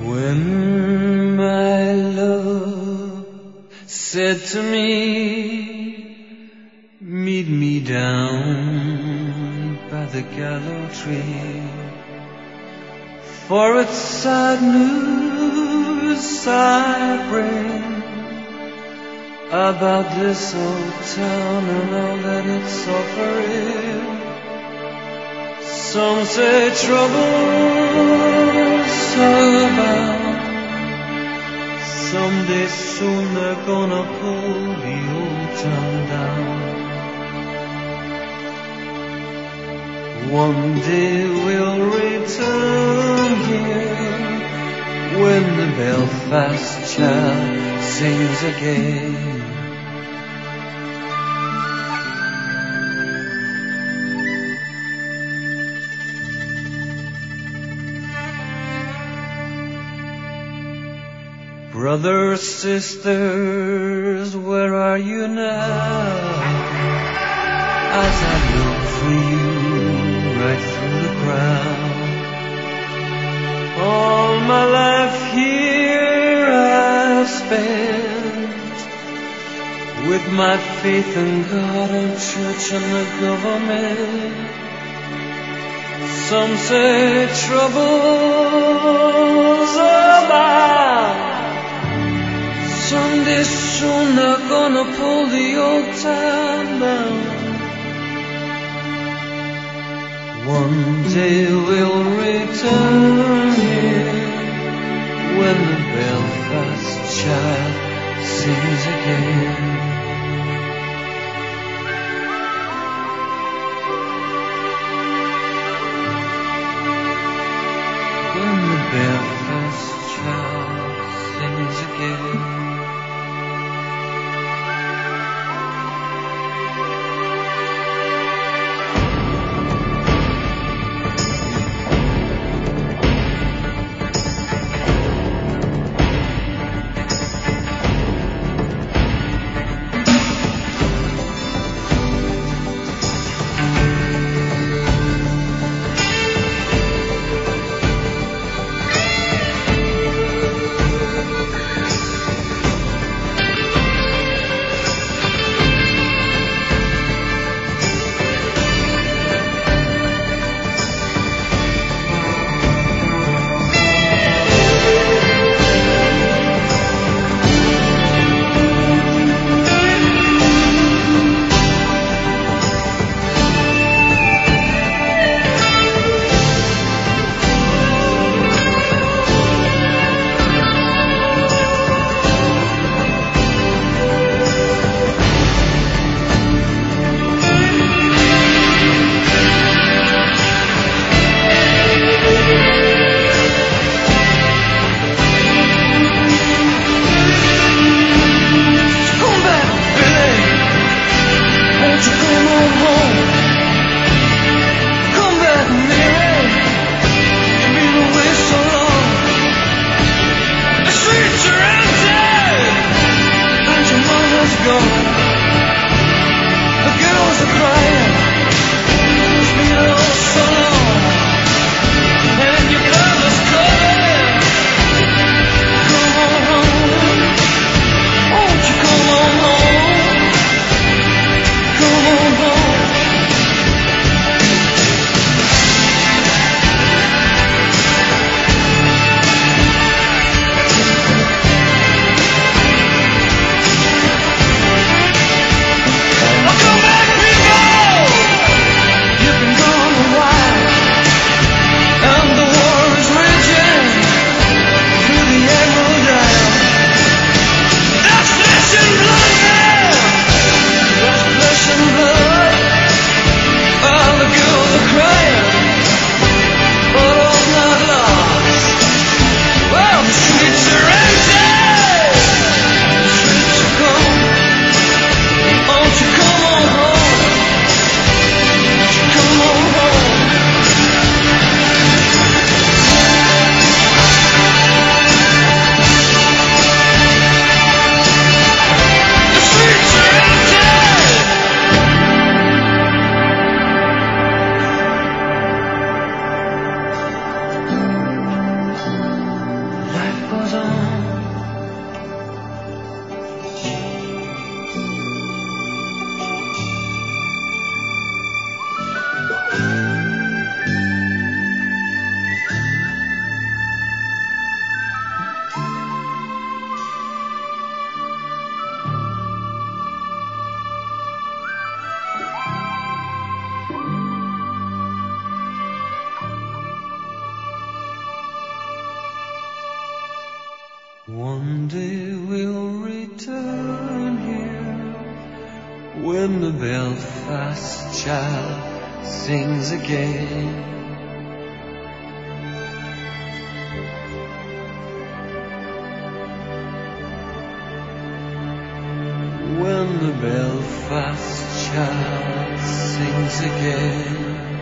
When my love said to me, meet me down by the gallows tree, for it's sad news I bring about this old town and all that it's offering. Some say trouble's about, someday soon they're gonna pull the old town down. One day we'll return here when the Belfast child sings again. Brothers, sisters, where are you now? As I look for you right through the crowd, all my life here I've spent with my faith in God and church and the government. Some say trouble's about, someday soon they're gonna pull the old town down. One day we'll return here when the Belfast child sings again. When the Belfast child sings again. One day we'll return here when the Belfast child sings again. When the Belfast child sings again.